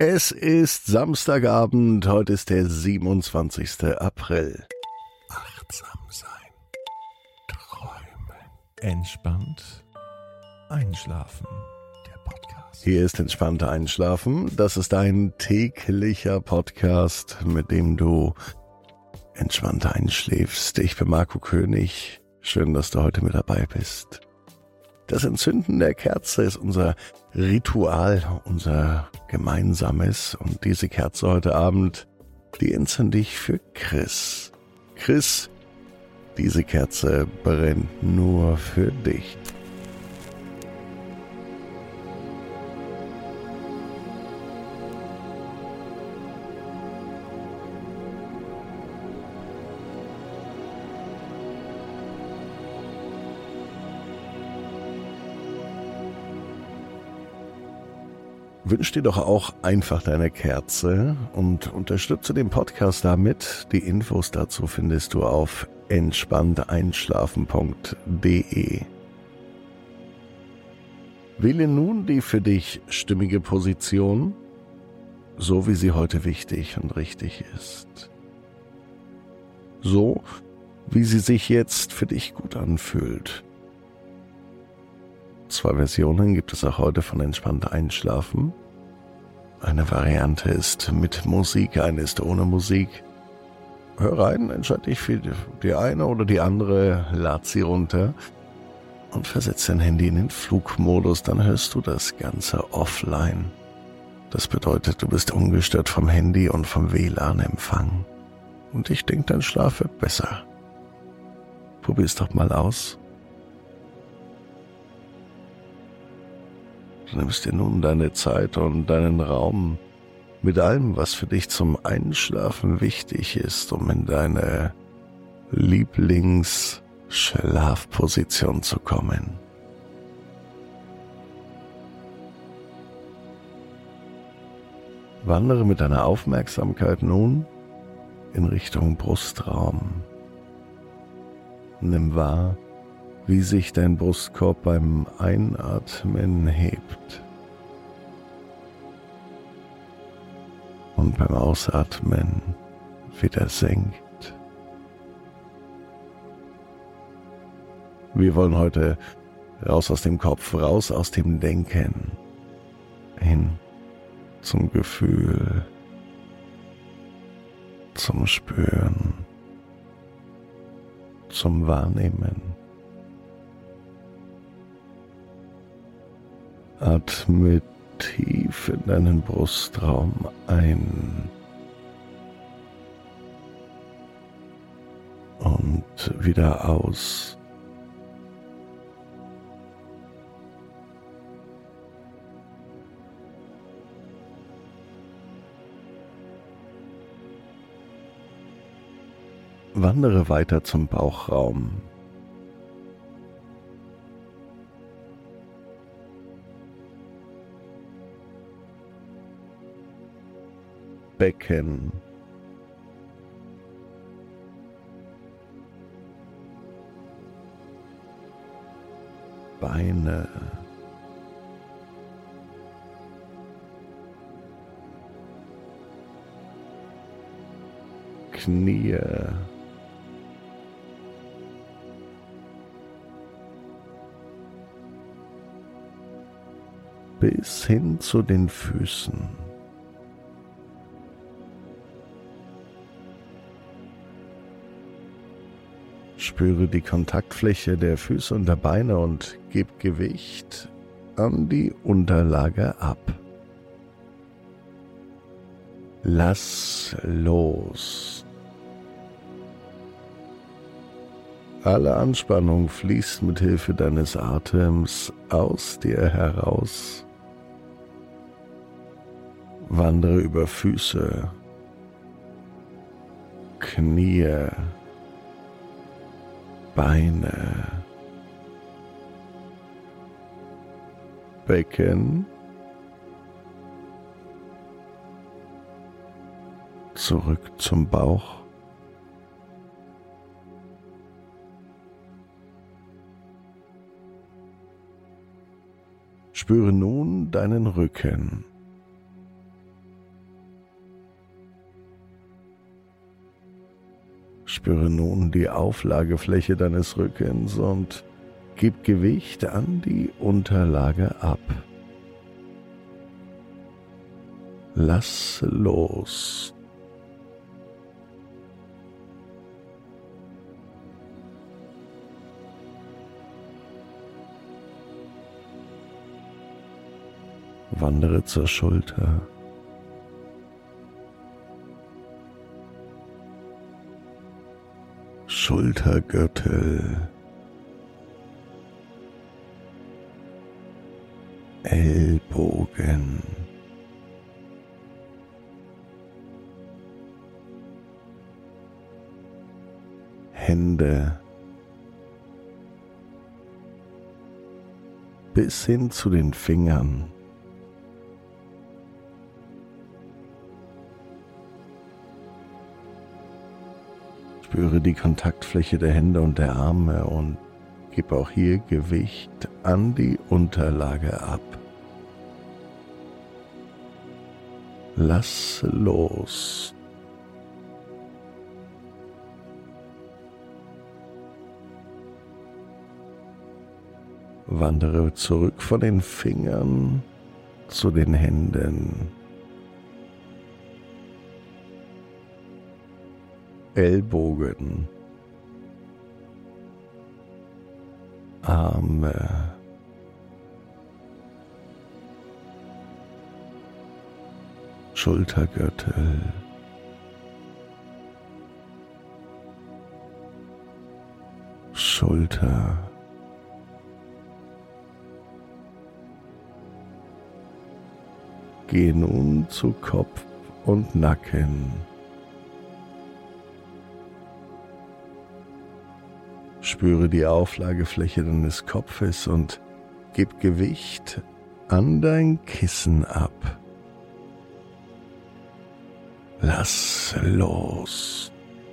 Es ist Samstagabend, heute ist der 27. April. Achtsam sein, träumen, entspannt einschlafen. Der Podcast. Hier ist Entspannter Einschlafen. Das ist ein täglicher Podcast, mit dem du entspannter einschläfst. Ich bin Marco König. Schön, dass du heute mit dabei bist. Das Entzünden der Kerze ist unser Ritual, unser gemeinsames. Und diese Kerze heute Abend, die entzünde ich für Chris. Chris, diese Kerze brennt nur für dich. Wünsch dir doch auch einfach deine Kerze und unterstütze den Podcast damit. Die Infos dazu findest du auf entspannteinschlafen.de. Wähle nun die für dich stimmige Position, so wie sie heute wichtig und richtig ist. So, wie sie sich jetzt für dich gut anfühlt. 2 Versionen gibt es auch heute von Entspannt Einschlafen. Eine Variante ist mit Musik, eine ist ohne Musik. Hör rein, entscheide dich für die eine oder die andere, lad sie runter und versetz dein Handy in den Flugmodus, dann hörst du das Ganze offline. Das bedeutet, du bist ungestört vom Handy und vom WLAN-Empfang. Und ich denke, dein Schlaf wird besser. Probier's doch mal aus. Du nimmst dir nun deine Zeit und deinen Raum mit allem, was für dich zum Einschlafen wichtig ist, um in deine Lieblingsschlafposition zu kommen. Wandere mit deiner Aufmerksamkeit nun in Richtung Brustraum. Nimm wahr, wie sich dein Brustkorb beim Einatmen hebt und beim Ausatmen wieder senkt. Wir wollen heute raus aus dem Kopf, raus aus dem Denken, hin zum Gefühl, zum Spüren, zum Wahrnehmen. Atme tief in deinen Brustraum ein und wieder aus. Wandere weiter zum Bauchraum. Becken, Beine, Knie, bis hin zu den Füßen. Spüre die Kontaktfläche der Füße und der Beine und gib Gewicht an die Unterlage ab. Lass los. Alle Anspannung fließt mit Hilfe deines Atems aus dir heraus. Wandere über Füße, Knie, Beine, Becken, zurück zum Bauch, Spüre nun deinen Rücken. Spüre nun die Auflagefläche deines Rückens und gib Gewicht an die Unterlage ab. Lass los. Wandere zur Schulter. Schultergürtel. Ellbogen. Hände. Bis hin zu den Fingern. Spüre die Kontaktfläche der Hände und der Arme und gib auch hier Gewicht an die Unterlage ab. Lass los. Wandere zurück von den Fingern zu den Händen. Ellbogen, Arme, Schultergürtel, Schulter, gehe nun zu Kopf und Nacken. Spüre die Auflagefläche deines Kopfes und gib Gewicht an dein Kissen ab. Lass los.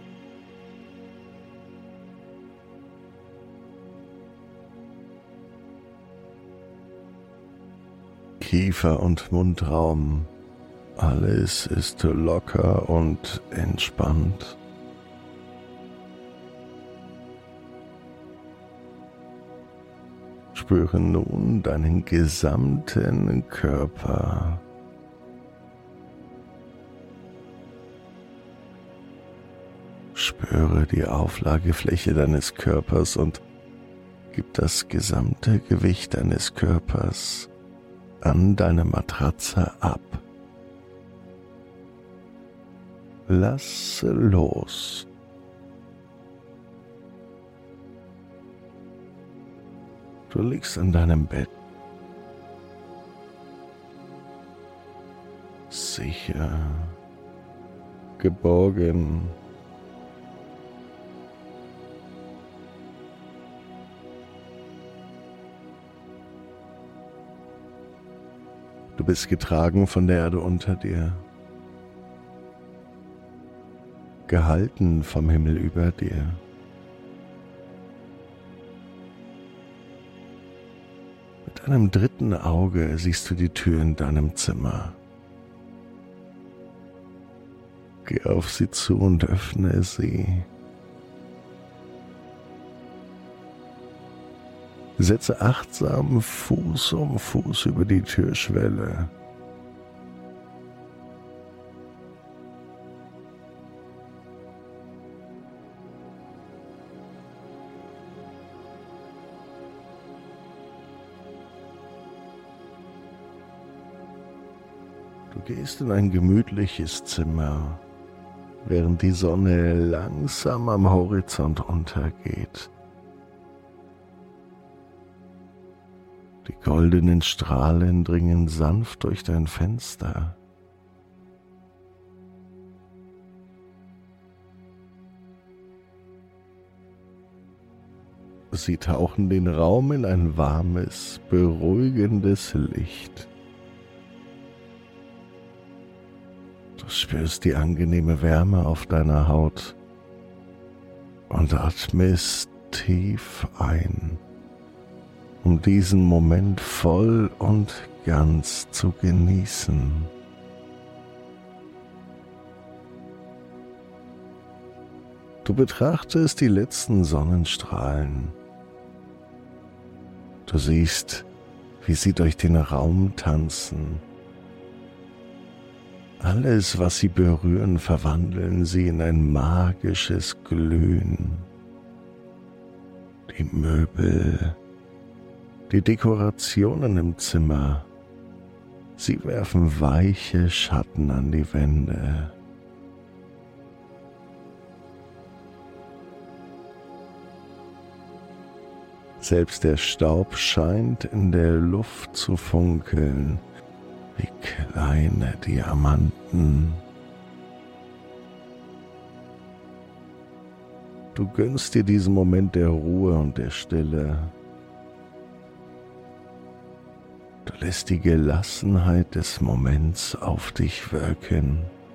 Kiefer und Mundraum, alles ist locker und entspannt. Spüre nun deinen gesamten Körper. Spüre die Auflagefläche deines Körpers und gib das gesamte Gewicht deines Körpers an deine Matratze ab. Lass los. Du liegst in deinem Bett. Sicher, geborgen. Du bist getragen von der Erde unter dir, gehalten vom Himmel über dir. Mit deinem dritten Auge siehst du die Tür in deinem Zimmer. Geh auf sie zu und öffne sie. Setze achtsam Fuß um Fuß über die Türschwelle. Du gehst in ein gemütliches Zimmer, während die Sonne langsam am Horizont untergeht. Die goldenen Strahlen dringen sanft durch dein Fenster. Sie tauchen den Raum in ein warmes, beruhigendes Licht. Du spürst die angenehme Wärme auf deiner Haut und atmest tief ein, um diesen Moment voll und ganz zu genießen. Du Du betrachtest die letzten Sonnenstrahlen. Du siehst, wie sie durch den Raum tanzen. Alles, was sie berühren, verwandeln sie in ein magisches Glühen. Die Möbel, die Dekorationen im Zimmer, sie werfen weiche Schatten an die Wände. Selbst der Staub scheint in der Luft zu funkeln, wie kleine Diamanten. Du gönnst dir diesen Moment der Ruhe und der Stille. Du lässt die Gelassenheit des Moments auf dich wirken.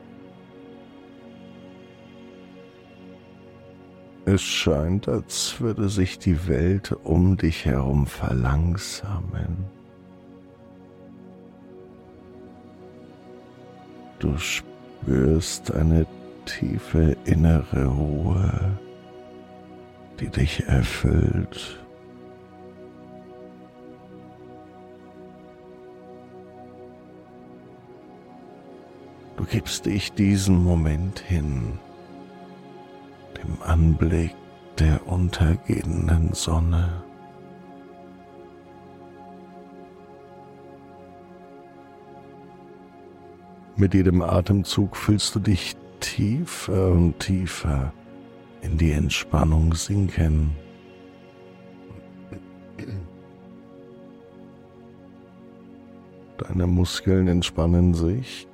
Es scheint, als würde sich die Welt um dich herum verlangsamen. Du spürst eine tiefe innere Ruhe, die dich erfüllt. Du gibst dich diesem Moment hin, dem Anblick der untergehenden Sonne. Mit jedem Atemzug fühlst du dich tiefer und tiefer in die Entspannung sinken. Deine Muskeln entspannen sich.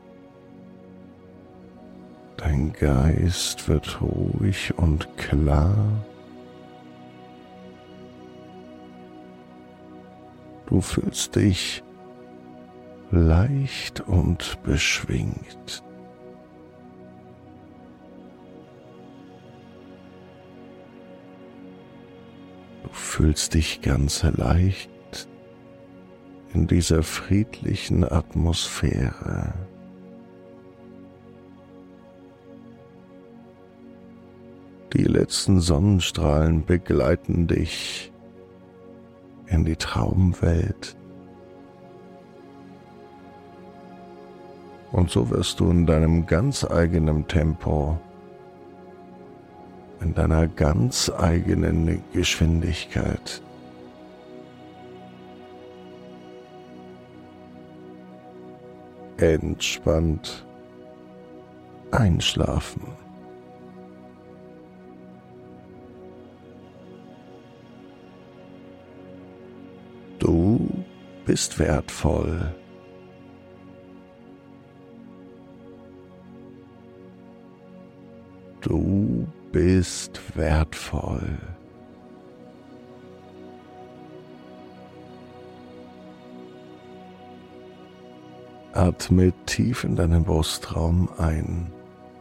Dein Geist wird ruhig und klar. Du fühlst dich leicht und beschwingt. Du fühlst dich ganz leicht in dieser friedlichen Atmosphäre. Die letzten Sonnenstrahlen begleiten dich in die Traumwelt. Und so wirst du in deinem ganz eigenen Tempo, in deiner ganz eigenen Geschwindigkeit entspannt einschlafen. Du bist wertvoll. Du bist wertvoll. Atme tief in deinen Brustraum ein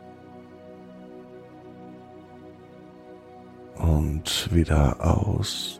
und wieder aus.